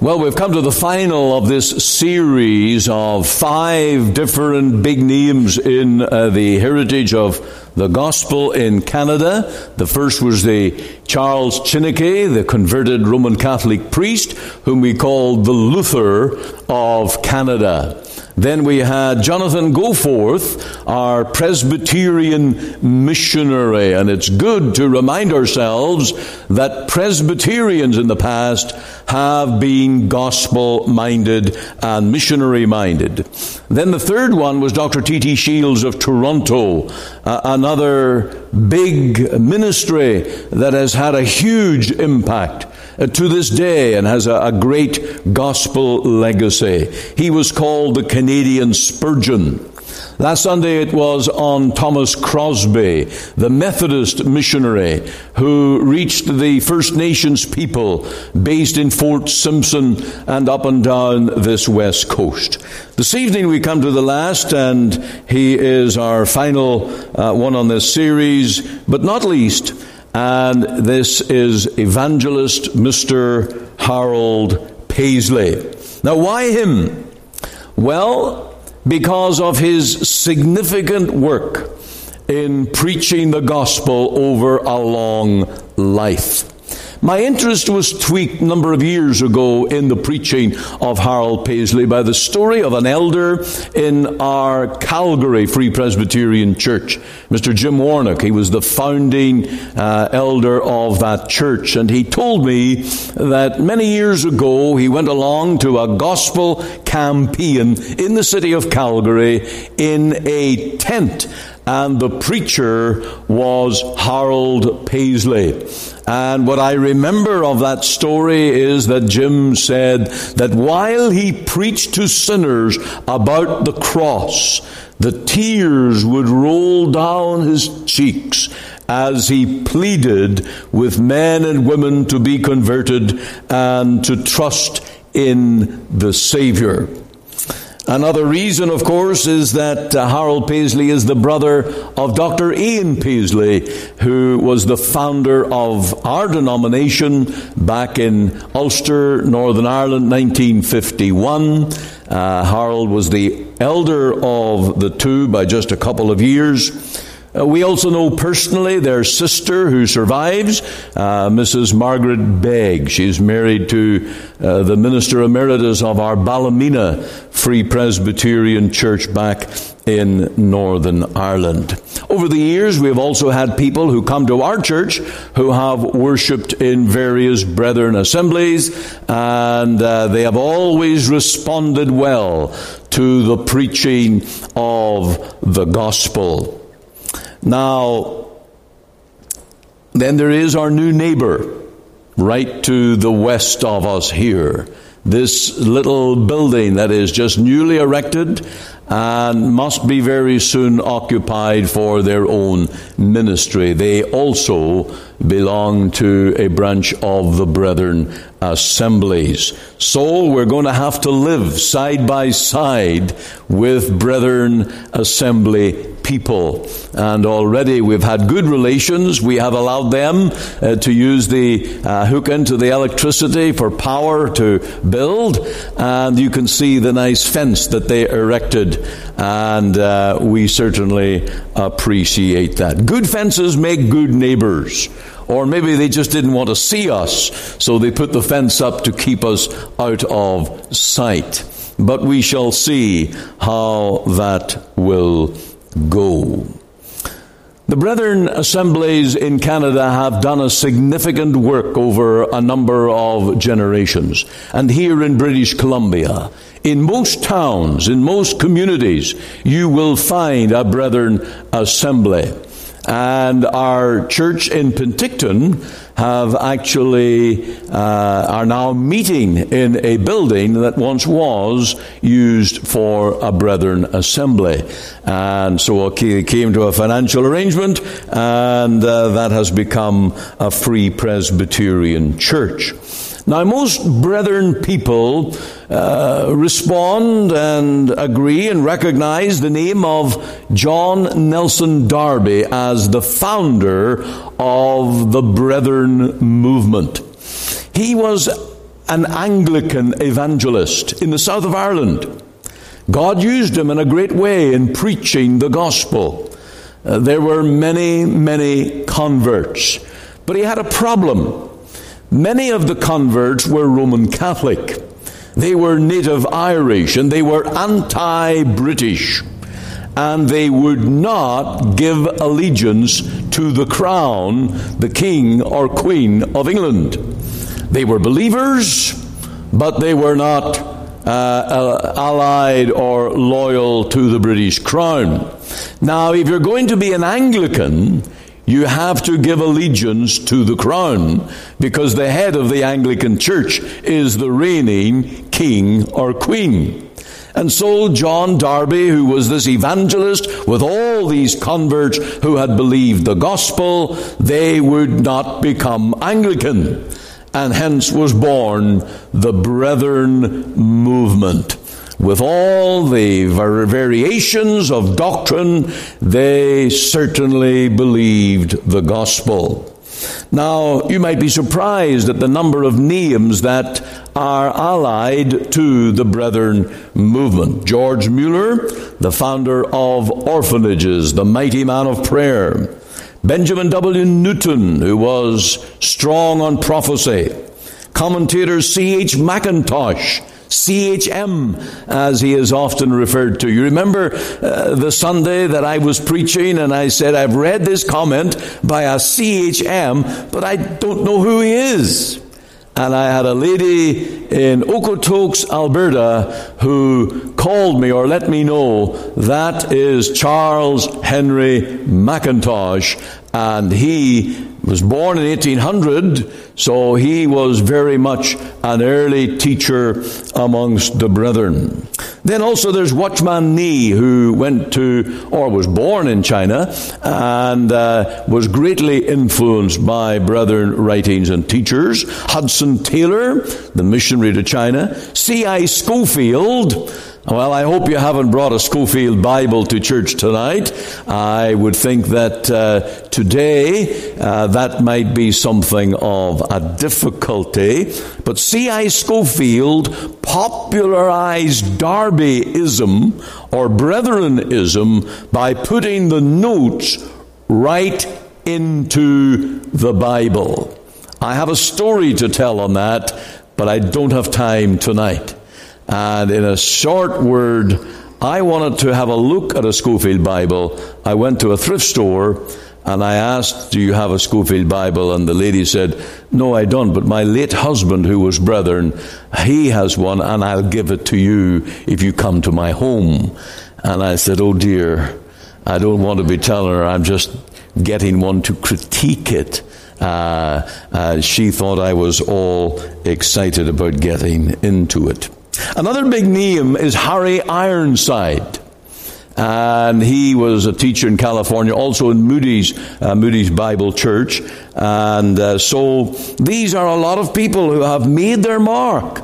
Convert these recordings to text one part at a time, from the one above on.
Well, we've come to the final of this series of 5 different big names in the heritage of the gospel in Canada. The first was the Charles Chineke, the converted Roman Catholic priest, whom we called the Luther of Canada. Then we had Jonathan Goforth, our Presbyterian missionary. And it's good to remind ourselves that Presbyterians in the past have been gospel-minded and missionary-minded. Then the third one was Dr. T.T. Shields of Toronto, another big ministry that has had a huge impact to this day and has a great gospel legacy. He was called the Canadian Spurgeon. Last Sunday it was on Thomas Crosby, the Methodist missionary who reached the First Nations people based in Fort Simpson and up and down this west coast. This evening we come to the last, and he is our final one on this series, but not least, and this is evangelist Mr. Harold Paisley. Now, why him? Well, because of his significant work in preaching the gospel over a long life. My interest was tweaked a number of years ago in the preaching of Harold Paisley by the story of an elder in our Calgary Free Presbyterian Church, Mr. Jim Warnock. He was the founding elder of that church, and he told me that many years ago he went along to a gospel campaign in the city of Calgary in a tent, and the preacher was Harold Paisley. And what I remember of that story is that Jim said that while he preached to sinners about the cross, the tears would roll down his cheeks as he pleaded with men and women to be converted and to trust in the Savior. Another reason, of course, is that Harold Paisley is the brother of Dr. Ian Paisley, who was the founder of our denomination back in Ulster, Northern Ireland, 1951. Harold was the elder of the two by just a couple of years. We also know personally their sister who survives, Mrs. Margaret Begg. She's married to the minister emeritus of our Ballymena Free Presbyterian Church back in Northern Ireland. Over the years, we have also had people who come to our church who have worshipped in various brethren assemblies, and they have always responded well to the preaching of the gospel. Now, then there is our new neighbor, right to the west of us here. This little building that is just newly erected and must be very soon occupied for their own ministry. They also belong to a branch of the Brethren Assemblies. So we're going to have to live side by side with Brethren Assembly people. And already we've had good relations. We have allowed them to use the hook into the electricity for power to build. And you can see the nice fence that they erected. And we certainly appreciate that. Good fences make good neighbors. Or maybe they just didn't want to see us, so they put the fence up to keep us out of sight. But we shall see how that will go. The Brethren Assemblies in Canada have done a significant work over a number of generations. And here in British Columbia, in most towns, in most communities, you will find a Brethren Assembly. And our church in Penticton have actually are now meeting in a building that once was used for a Brethren Assembly. And so it came to a financial arrangement, and that has become a Free Presbyterian church. Now, most Brethren people respond and agree and recognize the name of John Nelson Darby as the founder of the Brethren movement. He was an Anglican evangelist in the south of Ireland. God used him in a great way in preaching the gospel. There were many, many converts. But he had a problem. Many of the converts were Roman Catholic. They were native Irish and they were anti-British. And they would not give allegiance to the crown, the king or queen of England. They were believers, but they were not allied or loyal to the British crown. Now, if you're going to be an Anglican, you have to give allegiance to the crown, because the head of the Anglican Church is the reigning king or queen. And so John Darby, who was this evangelist with all these converts who had believed the gospel, they would not become Anglican. And hence was born the Brethren movement. With all the variations of doctrine, they certainly believed the gospel. Now, you might be surprised at the number of names that are allied to the Brethren movement. George Mueller, the founder of orphanages, the mighty man of prayer. Benjamin W. Newton, who was strong on prophecy. Commentator C.H. Mackintosh, CHM, as he is often referred to. You remember the Sunday that I was preaching and I said, I've read this comment by a CHM, but I don't know who he is. And I had a lady in Okotoks, Alberta, who called me or let me know that is Charles Henry Mackintosh, and he was born in 1800, so he was very much an early teacher amongst the brethren. Then also there's Watchman Nee, who went to, or was born in China, and was greatly influenced by brethren writings and teachers. Hudson Taylor, the missionary to China. C.I. Schofield. Well, I hope you haven't brought a Schofield Bible to church tonight. I would think that today that might be something of a difficulty. But C.I. Schofield popularized Darbyism or Brethrenism by putting the notes right into the Bible. I have a story to tell on that, but I don't have time tonight. And in a short word, I wanted to have a look at a Schofield Bible. I went to a thrift store and I asked, do you have a Schofield Bible? And the lady said, no, I don't, but my late husband, who was Brethren, he has one, and I'll give it to you if you come to my home. And I said, oh dear, I don't want to be telling her I'm just getting one to critique it. She thought I was all excited about getting into it. Another big name is Harry Ironside. And he was a teacher in California, also in Moody's Bible Church. And so these are a lot of people who have made their mark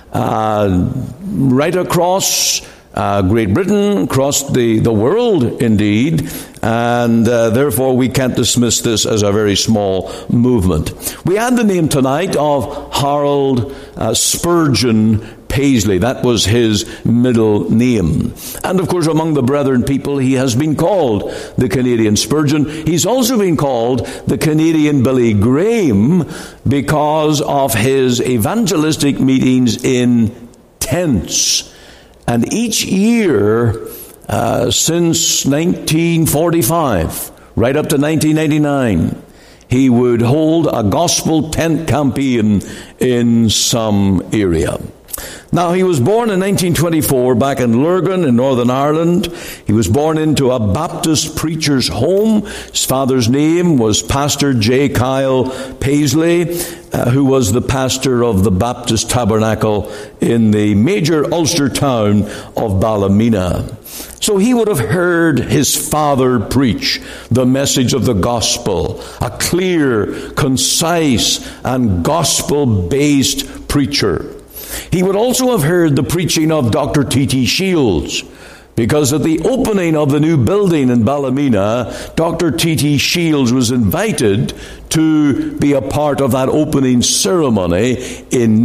right across Great Britain, across the world indeed. And therefore we can't dismiss this as a very small movement. We had the name tonight of Harold Spurgeon Paisley. That was his middle name. And of course, among the Brethren people, he has been called the Canadian Spurgeon. He's also been called the Canadian Billy Graham because of his evangelistic meetings in tents. And each year, since 1945, right up to 1999, he would hold a gospel tent campaign in some area. Now, he was born in 1924 back in Lurgan in Northern Ireland. He was born into a Baptist preacher's home. His father's name was Pastor J. Kyle Paisley, who was the pastor of the Baptist Tabernacle in the major Ulster town of Ballymena. So he would have heard his father preach the message of the gospel, a clear, concise, and gospel-based preacher. He would also have heard the preaching of Dr. T.T. Shields, because at the opening of the new building in Ballymena, Dr. T.T. Shields was invited to be a part of that opening ceremony in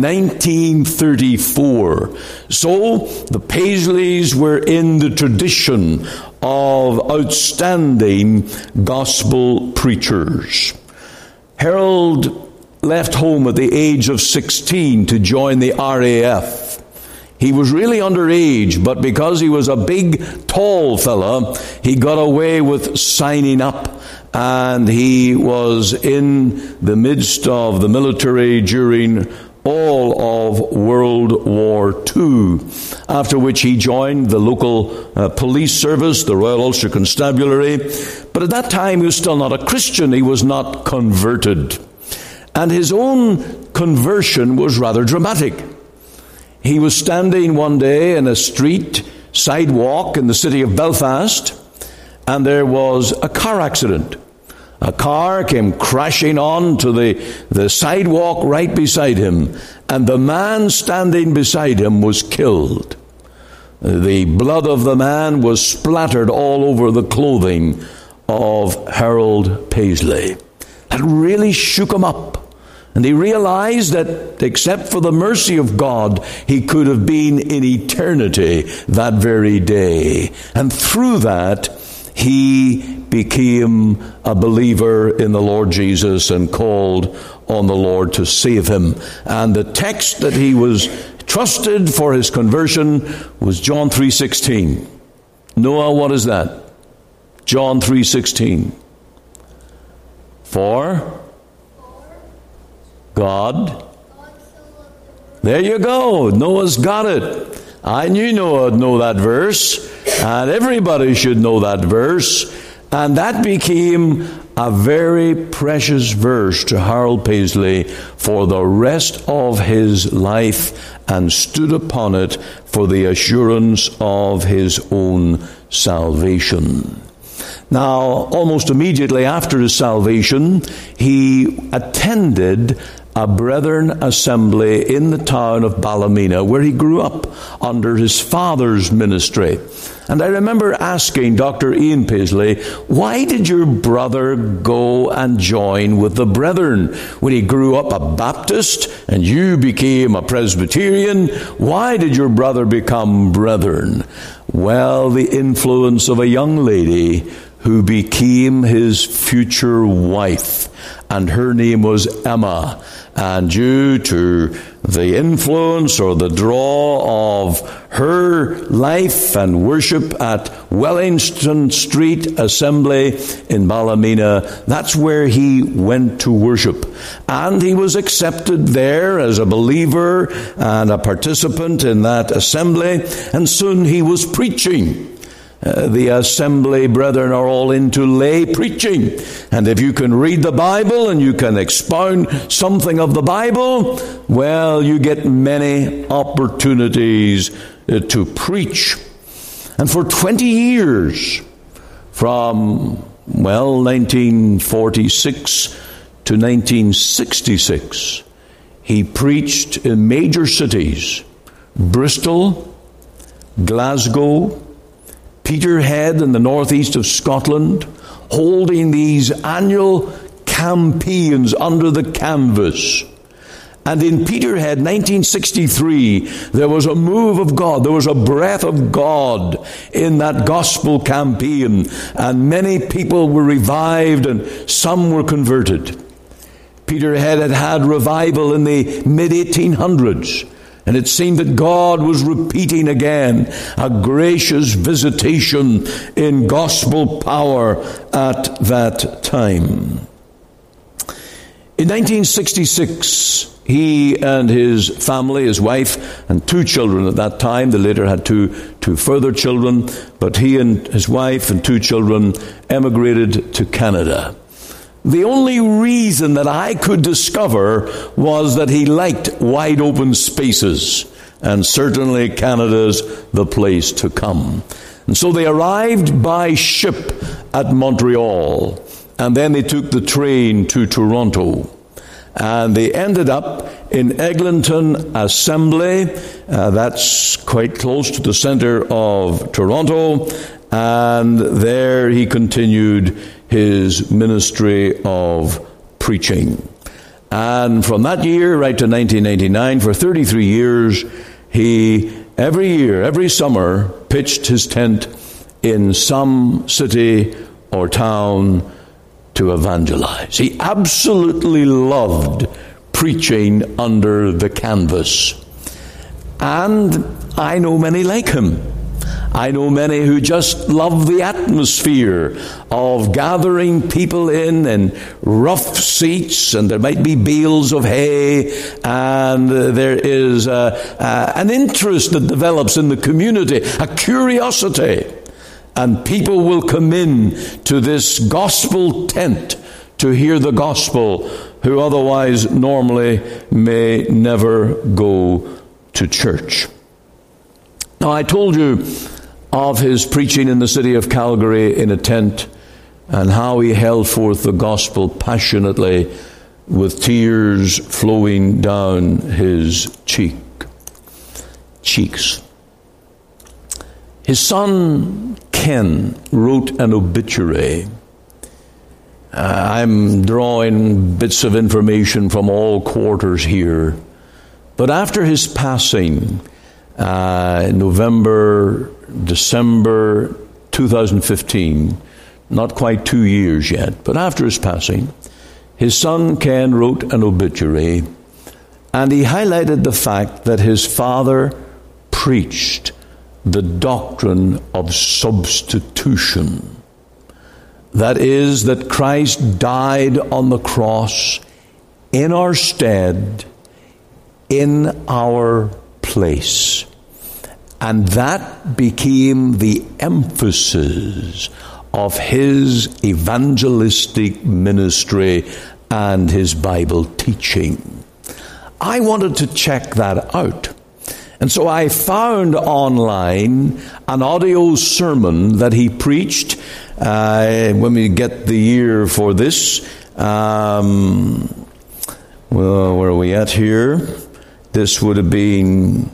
1934. So the Paisleys were in the tradition of outstanding gospel preachers. Harold left home at the age of 16 to join the RAF. He was really underage, but because he was a big, tall fella, he got away with signing up. And he was in the midst of the military during all of World War II, after which he joined the local police service, the Royal Ulster Constabulary. But at that time, he was still not a Christian. He was not converted. And his own conversion was rather dramatic. He was standing one day in a street sidewalk in the city of Belfast, and there was a car accident. A car came crashing on to the sidewalk right beside him, and the man standing beside him was killed. The blood of the man was splattered all over the clothing of Harold Paisley. That really shook him up. And he realized that except for the mercy of God, he could have been in eternity that very day. And through that, he became a believer in the Lord Jesus and called on the Lord to save him. And the text that he was trusted for his conversion was John 3:16. Noah, what is that? John 3:16. For God. There you go. Noah's got it. I knew Noah would know that verse, and everybody should know that verse. And that became a very precious verse to Harold Paisley for the rest of his life, and stood upon it for the assurance of his own salvation. Now, almost immediately after his salvation, he attended a Brethren assembly in the town of Ballymena, where he grew up under his father's ministry. And I remember asking Dr. Ian Paisley, why did your brother go and join with the Brethren? When he grew up a Baptist and you became a Presbyterian, why did your brother become Brethren? Well, the influence of a young lady who became his future wife, and her name was Emma. And due to the influence or the draw of her life and worship at Wellington Street Assembly in Ballymena, that's where he went to worship. And he was accepted there as a believer and a participant in that assembly, and soon he was preaching. The assembly brethren are all into lay preaching. And if you can read the Bible and you can expound something of the Bible, well, you get many opportunities to preach. And for 20 years, from, 1946 to 1966, he preached in major cities: Bristol, Glasgow, Peterhead in the northeast of Scotland, holding these annual campaigns under the canvas. And in Peterhead, 1963, there was a move of God. There was a breath of God in that gospel campaign. And many people were revived and some were converted. Peterhead had had revival in the mid-1800s. And it seemed that God was repeating again a gracious visitation in gospel power at that time. In 1966, he and his family, his wife and 2 children at that time, they later had two further children, but he and his wife and 2 children emigrated to Canada. The only reason that I could discover was that he liked wide open spaces, and certainly Canada's the place to come. And so they arrived by ship at Montreal, and then they took the train to Toronto. And they ended up in Eglinton Assembly. That's quite close to the center of Toronto. And there he continued his ministry of preaching. And from that year right to 1999, for 33 years, he every summer, pitched his tent in some city or town to evangelize. He absolutely loved preaching under the canvas. And I know many like him. I know many who just love the atmosphere of gathering people in rough seats, and there might be bales of hay, and there is an interest that develops in the community, a curiosity, and people will come in to this gospel tent to hear the gospel who otherwise normally may never go to church. Now, I told you of his preaching in the city of Calgary in a tent, and how he held forth the gospel passionately with tears flowing down his cheeks. His son Ken wrote an obituary. I'm drawing bits of information from all quarters here, but after his passing, December 2015, not quite 2 years yet, but after his passing, his son Ken wrote an obituary, and he highlighted the fact that his father preached the doctrine of substitution. That is, that Christ died on the cross in our stead, in our place. And that became the emphasis of his evangelistic ministry and his Bible teaching. I wanted to check that out. And so I found online an audio sermon that he preached, when we get the year for this. Well, where are we at here? This would have been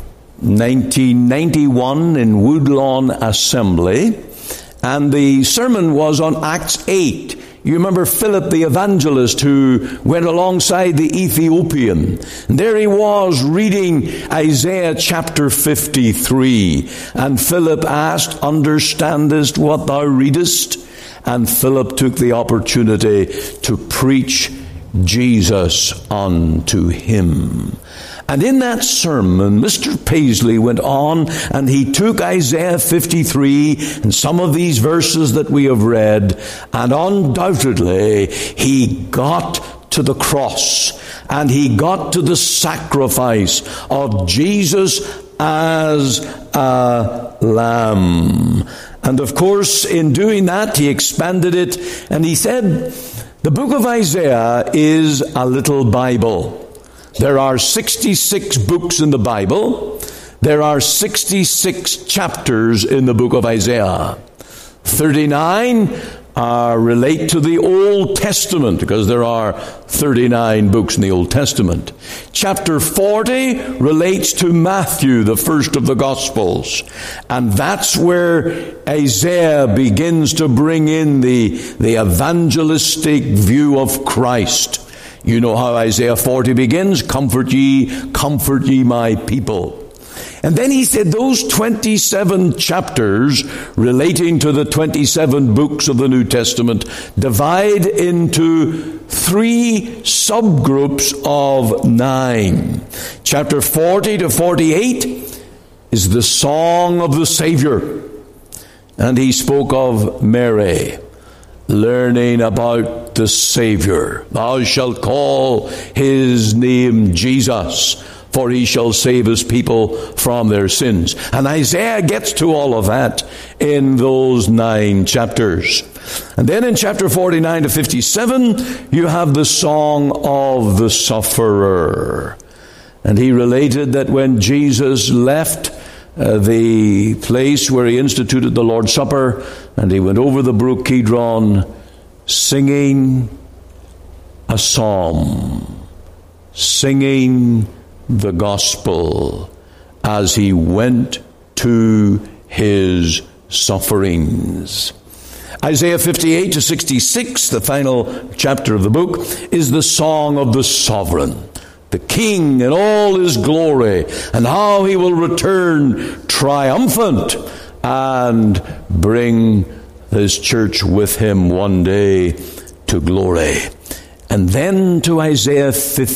1991 in Woodlawn Assembly. And the sermon was on Acts 8. You remember Philip the evangelist who went alongside the Ethiopian. And there he was reading Isaiah chapter 53. And Philip asked, "Understandest what thou readest?" And Philip took the opportunity to preach Jesus unto him. And in that sermon, Mr. Paisley went on and he took Isaiah 53 and some of these verses that we have read, and undoubtedly he got to the cross and he got to the sacrifice of Jesus as a lamb. And of course, in doing that, he expanded it, and he said, the book of Isaiah is a little Bible. There are 66 books in the Bible. There are 66 chapters in the book of Isaiah. 39 relate to the Old Testament, because there are 39 books in the Old Testament. Chapter 40 relates to Matthew, the first of the Gospels. And that's where Isaiah begins to bring in the evangelistic view of Christ. You know how Isaiah 40 begins, comfort ye my people. And then he said those 27 chapters relating to the 27 books of the New Testament divide into 3 subgroups of 9. Chapter 40 to 48 is the song of the Savior. And he spoke of Mary, learning about the Savior. Thou shalt call his name Jesus, for he shall save his people from their sins. And Isaiah gets to all of that in those 9 chapters. And then in chapter 49 to 57, you have the song of the sufferer. And he related that when Jesus left the place where he instituted the Lord's Supper, and he went over the brook Kidron, singing a psalm, singing the gospel as he went to his sufferings. Isaiah 58 to 66, the final chapter of the book, is the song of the sovereign, the king in all his glory, and how he will return triumphant and bring his church with him one day to glory. And then to Isaiah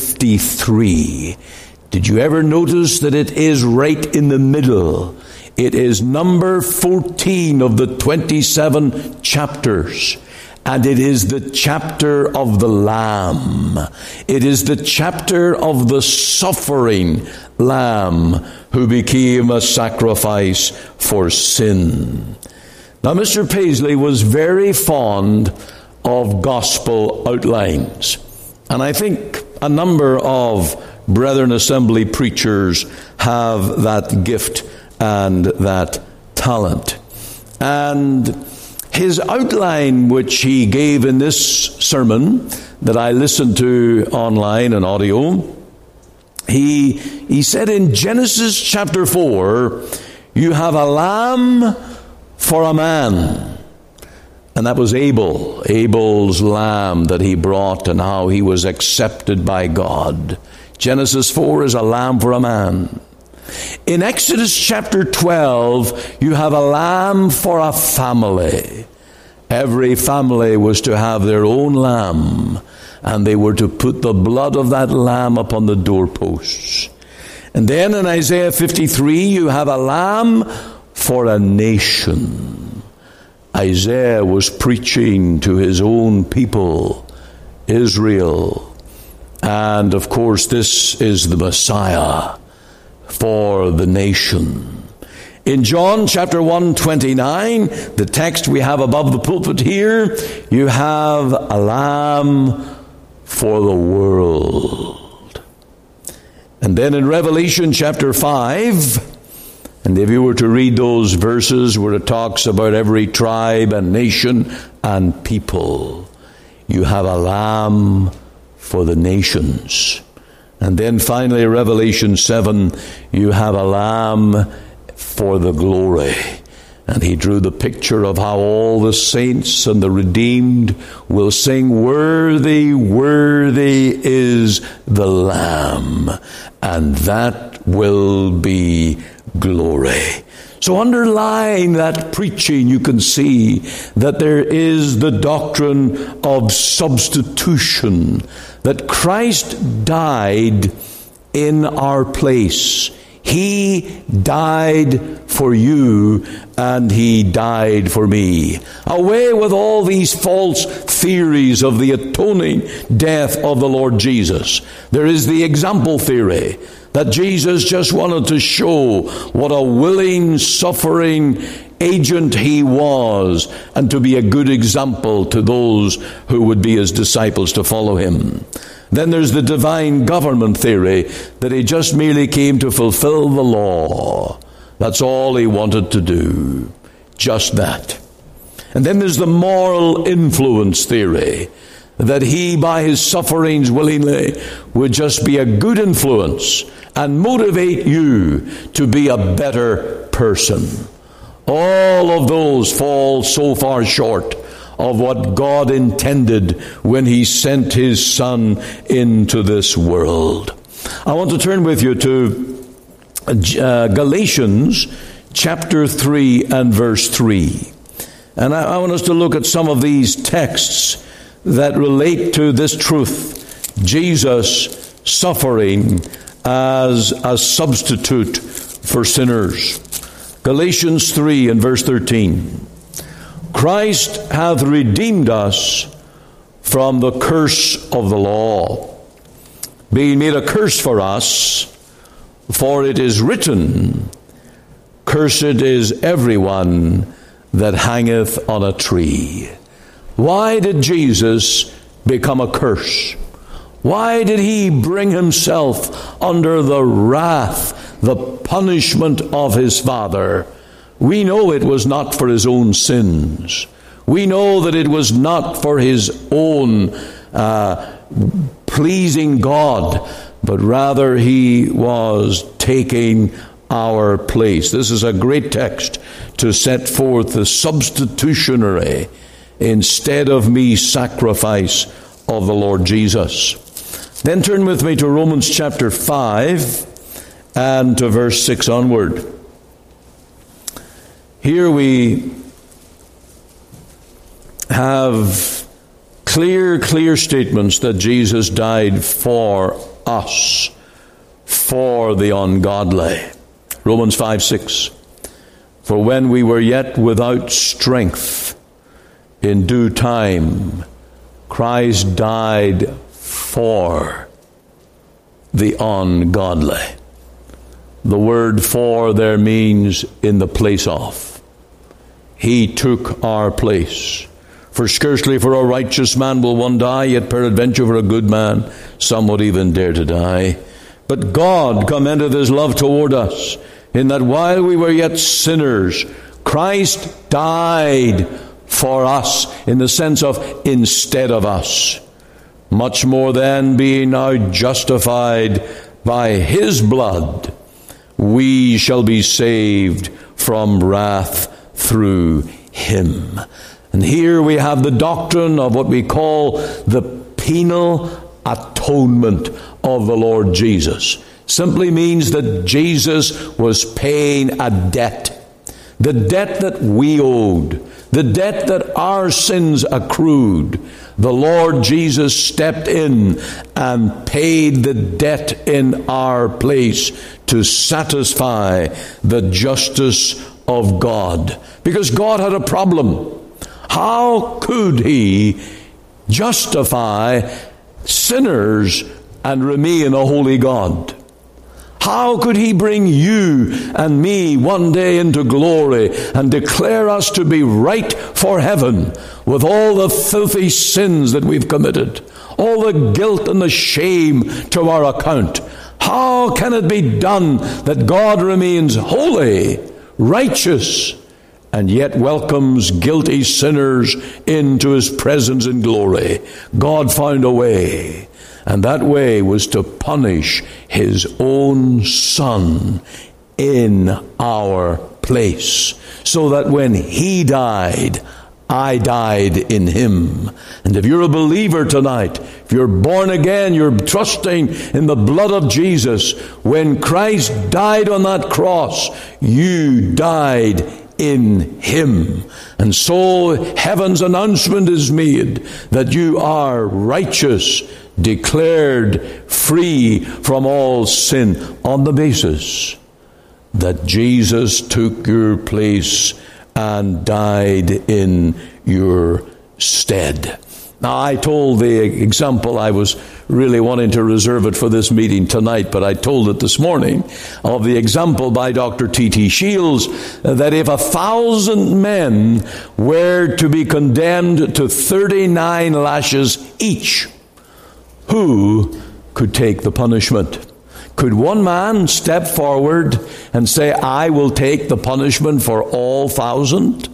53. Did you ever notice that it is right in the middle? It is number 14 of the 27 chapters. And it is the chapter of the Lamb. It is the chapter of the suffering Lamb who became a sacrifice for sin. Now, Mr. Paisley was very fond of gospel outlines. And I think a number of Brethren Assembly preachers have that gift and that talent. And his outline, which he gave in this sermon that I listened to online and audio, he said in Genesis chapter 4, you have a lamb for a man. And that was Abel's lamb that he brought and how he was accepted by God. Genesis 4 is a lamb for a man. In Exodus chapter 12, you have a lamb for a family. Every family was to have their own lamb, and they were to put the blood of that lamb upon the doorposts. And then in Isaiah 53, you have a lamb for a nation. Isaiah was preaching to his own people, Israel. And of course, this is the Messiah for the nation. In John chapter 1:29, the text we have above the pulpit here, you have a lamb for the world. And then in Revelation chapter 5, and if you were to read those verses where it talks about every tribe and nation and people, you have a lamb for the nations. And then finally, Revelation 7, you have a lamb for the glory. And he drew the picture of how all the saints and the redeemed will sing, worthy, worthy is the Lamb. And that will be glory. So underlying that preaching, you can see that there is the doctrine of substitution, that Christ died in our place. He died for you, and he died for me. Away with all these false theories of the atoning death of the Lord Jesus. There is the example theory, that Jesus just wanted to show what a willing, suffering agent he was, and to be a good example to those who would be his disciples to follow him. Then there's the divine government theory, that he just merely came to fulfill the law. That's all he wanted to do. Just that. And then there's the moral influence theory, that he, by his sufferings willingly, would just be a good influence and motivate you to be a better person. All of those fall so far short of what God intended when he sent his Son into this world. I want to turn with you to Galatians chapter 3 and verse 3. And I want us to look at some of these texts that relate to this truth. Jesus suffering as a substitute for sinners. Galatians 3 and verse 13. Christ hath redeemed us from the curse of the law, being made a curse for us, for it is written, cursed is everyone that hangeth on a tree. Why did Jesus become a curse? Why did he bring himself under the wrath, the punishment of his Father? We know it was not for his own sins. We know that it was not for his own pleasing God, but rather he was taking our place. This is a great text to set forth the substitutionary, instead of me, sacrifice of the Lord Jesus. Then turn with me to Romans chapter 5 and to verse 6 onward. Here we have clear statements that Jesus died for us, for the ungodly. Romans 5:6. For when we were yet without strength, in due time, Christ died for the ungodly. The word for there means in the place of. He took our place. For scarcely for a righteous man will one die, yet peradventure for a good man some would even dare to die. But God commendeth his love toward us, in that while we were yet sinners, Christ died for us, in the sense of instead of us. Much more then, being now justified by his blood, we shall be saved from wrath through him. And here we have the doctrine of what we call the penal atonement of the Lord Jesus. Simply means that Jesus was paying a debt. The debt that we owed. The debt that our sins accrued. The Lord Jesus stepped in and paid the debt in our place to satisfy the justice of God. Because God had a problem. How could he justify sinners and remain a holy God? How could he bring you and me one day into glory and declare us to be right for heaven with all the filthy sins that we've committed, all the guilt and the shame to our account? How can it be done that God remains holy, righteous, and yet welcomes guilty sinners into his presence in glory? God found a way. And that way was to punish his own Son in our place. So that when he died, I died in him. And if you're a believer tonight, if you're born again, you're trusting in the blood of Jesus. When Christ died on that cross, you died in him. And so heaven's announcement is made that you are righteous, declared free from all sin, on the basis that Jesus took your place and died in your stead. Now, I told the example, I was really wanting to reserve it for this meeting tonight, but I told it this morning, of the example by Dr. T.T. Shields, that if 1,000 men were to be condemned to 39 lashes each, who could take the punishment? Could one man step forward and say, I will take the punishment for all 1,000?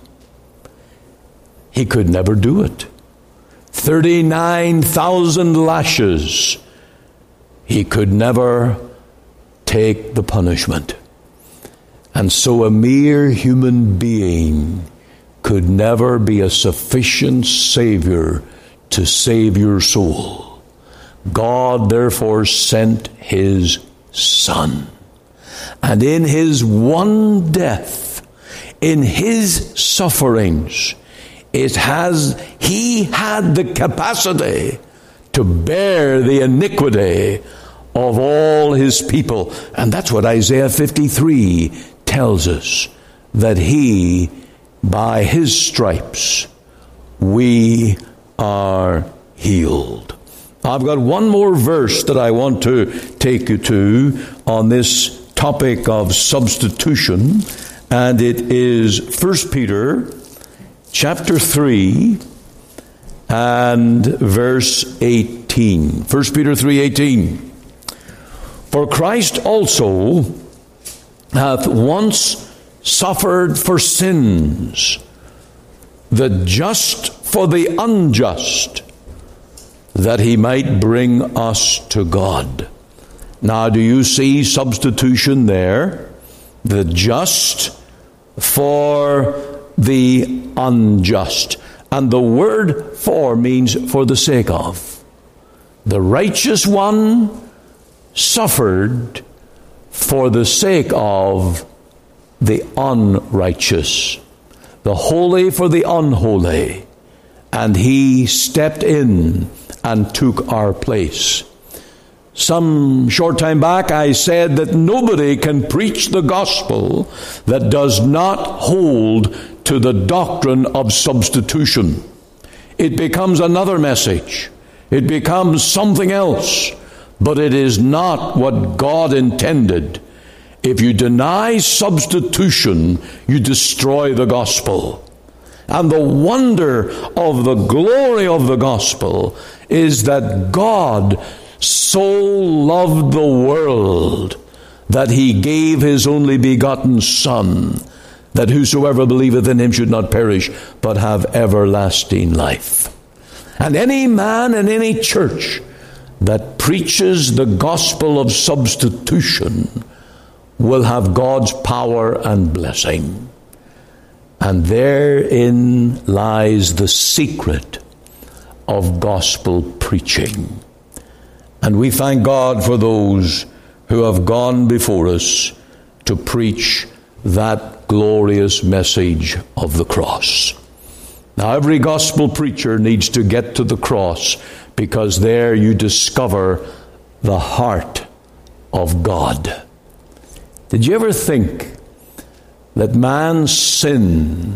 He could never do it. 39,000 lashes. He could never take the punishment. And so a mere human being could never be a sufficient Savior to save your soul. God therefore sent his Son. And in his one death, in his sufferings, he had the capacity to bear the iniquity of all his people. And that's what Isaiah 53 tells us, that he, by his stripes, we are healed. I've got one more verse that I want to take you to on this topic of substitution, and it is 1 Peter chapter 3 and verse 18. 1 Peter 3:18. For Christ also hath once suffered for sins, the just for the unjust, that he might bring us to God. Now, do you see substitution there? The just for the unjust. And the word for means for the sake of. The righteous one suffered for the sake of the unrighteous. The holy for the unholy. And he stepped in and took our place. Some short time back I said that nobody can preach the gospel that does not hold to the doctrine of substitution. It becomes another message. It becomes something else. But it is not what God intended. If you deny substitution, you destroy the gospel. And the wonder of the glory of the gospel is that God so loved the world that he gave his only begotten Son, that whosoever believeth in him should not perish, but have everlasting life. And any man in any church that preaches the gospel of substitution will have God's power and blessing. And therein lies the secret of gospel preaching. And we thank God for those who have gone before us to preach that glorious message of the cross. Now, every gospel preacher needs to get to the cross, because there you discover the heart of God. Did you ever think that man's sin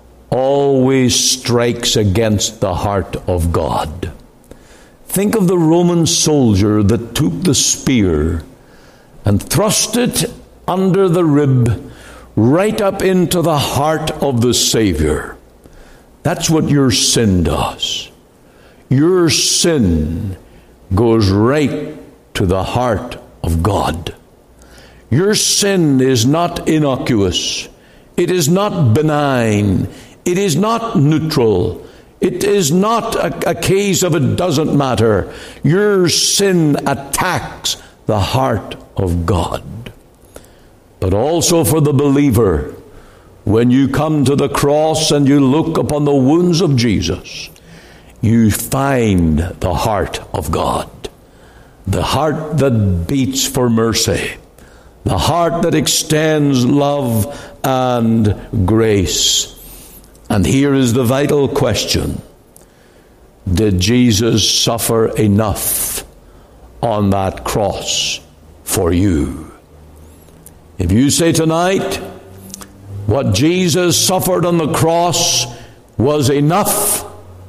always strikes against the heart of God? Think of the Roman soldier that took the spear and thrust it under the rib right up into the heart of the Savior. That's what your sin does. Your sin goes right to the heart of God. Your sin is not innocuous. It is not benign. It is not neutral. It is not a case of it doesn't matter. Your sin attacks the heart of God. But also for the believer, when you come to the cross and you look upon the wounds of Jesus, you find the heart of God. The heart that beats for mercy. The heart that extends love and grace. And here is the vital question. Did Jesus suffer enough on that cross for you? If you say tonight, what Jesus suffered on the cross was enough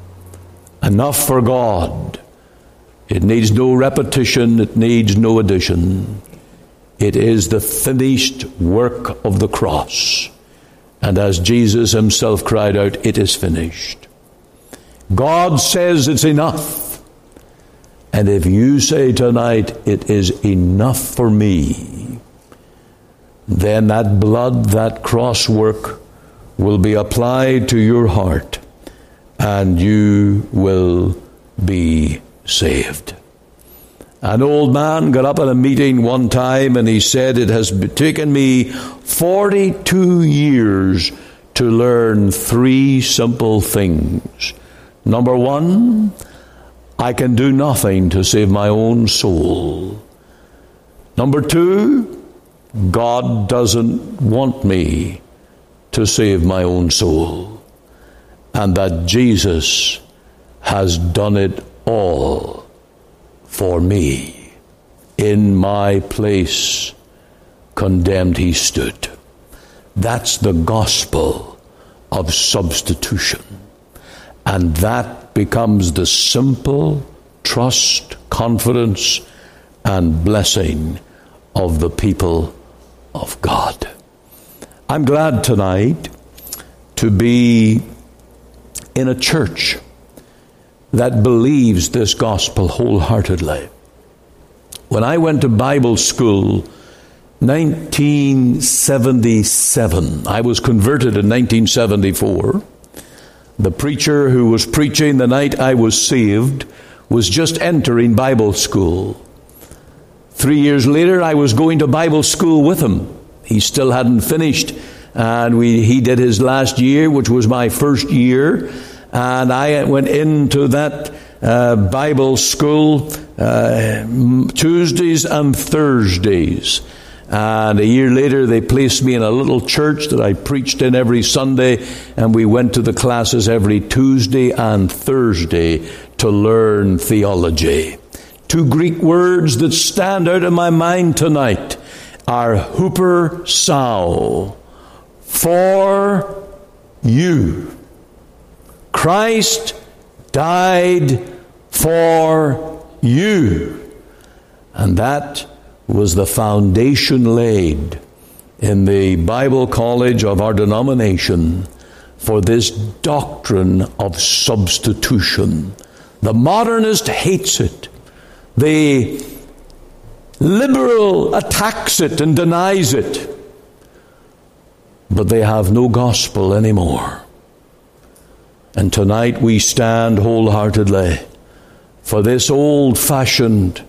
for God. It needs no repetition, it needs no addition. It is the finished work of the cross. And as Jesus himself cried out, it is finished. God says it's enough. And if you say tonight, it is enough for me, then that blood, that cross work will be applied to your heart, and you will be saved. An old man got up at a meeting one time and he said, it has taken me 42 years to learn 3 simple things. Number 1, I can do nothing to save my own soul. Number 2, God doesn't want me to save my own soul. And that Jesus has done it all for me. In my place, condemned he stood. That's the gospel of substitution. And that becomes the simple trust, confidence, and blessing of the people of God. I'm glad tonight to be in a church that believes this gospel wholeheartedly. When I went to Bible school, 1977, I was converted in 1974. The preacher who was preaching the night I was saved was just entering Bible school. 3 years later, I was going to Bible school with him. He still hadn't finished, and he did his last year, which was my first year, and I went into that Bible school Tuesdays and Thursdays. And a year later, they placed me in a little church that I preached in every Sunday, and we went to the classes every Tuesday and Thursday to learn theology. 2 Greek words that stand out in my mind tonight are hupersao, for you. Christ died for you. And that was the foundation laid in the Bible college of our denomination for this doctrine of substitution. The modernist hates it. The liberal attacks it and denies it. But they have no gospel anymore. And tonight we stand wholeheartedly for this old-fashioned,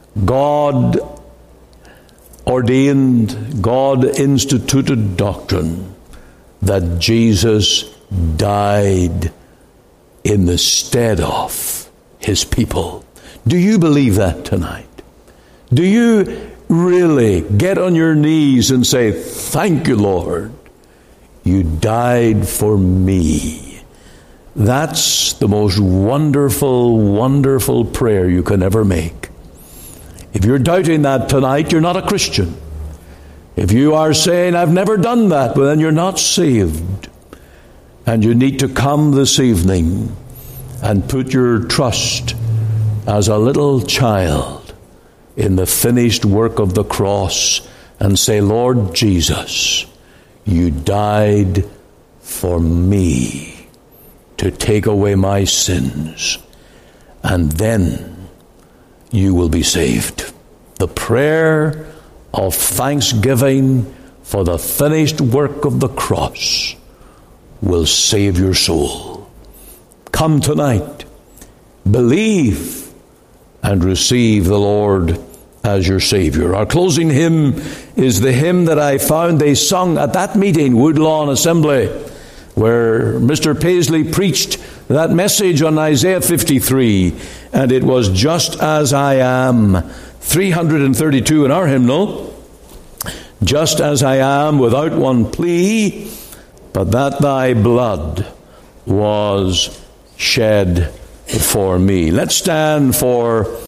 God-ordained, God-instituted doctrine that Jesus died in the stead of his people. Do you believe that tonight? Do you really get on your knees and say, "Thank you, Lord, you died for me"? That's the most wonderful, wonderful prayer you can ever make. If you're doubting that tonight, you're not a Christian. If you are saying, "I've never done that," well, then you're not saved. And you need to come this evening and put your trust as a little child in the finished work of the cross and say, "Lord Jesus, you died for me to take away my sins, and then you will be saved." The prayer of thanksgiving for the finished work of the cross will save your soul. Come tonight, believe, and receive the Lord as your Savior. Our closing hymn is the hymn that I found they sung at that meeting, Woodlawn Assembly, where Mr. Paisley preached that message on Isaiah 53, and it was "Just as I am," 332 in our hymnal. "Just as I am, without one plea, but that thy blood was shed for me." Let's stand for